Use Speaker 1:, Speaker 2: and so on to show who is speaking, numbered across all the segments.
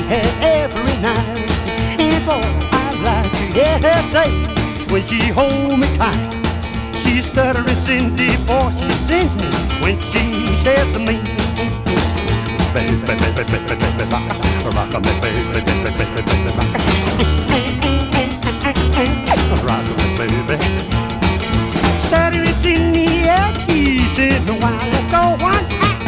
Speaker 1: every night. And boy, I like to hear her say, when she hold me tight, she stutters in the voice she sings me when she says to me, baby, baby, baby, baby, baby, rock me, baby, baby, baby, baby, rock me, baby. Stutters in the air, she says, no, let's go one.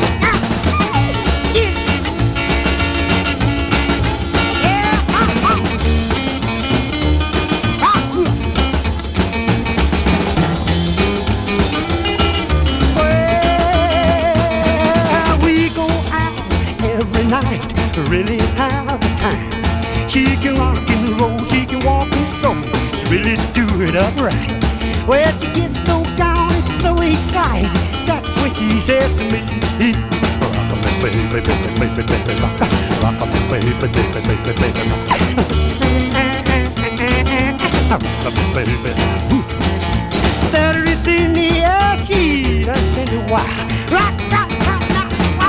Speaker 1: Night, really have the time. She can rock and roll, she can walk and stroll, she really do it upright. Well, she gets so down and so excited, that's when she says to me, rock me, baby, baby, baby, baby, rock me, baby, baby, baby, baby, rock me, baby. Stutter is in the air, she doesn't know why. Rock, rock, rock, rock, rock.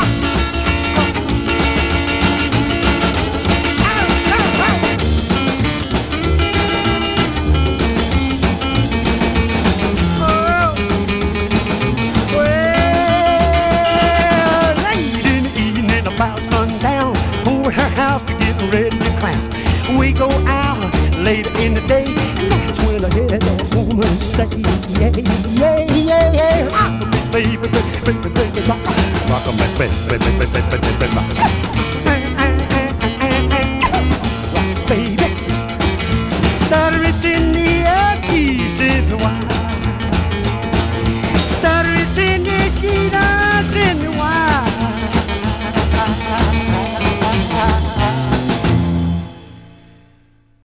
Speaker 1: Her house to get ready to clown. We go out later in the day, and that's when I hear that woman say, yeah, yeah, yeah, yeah. Rock me, baby, baby, baby, baby, rock me, baby, baby, baby, baby, rock.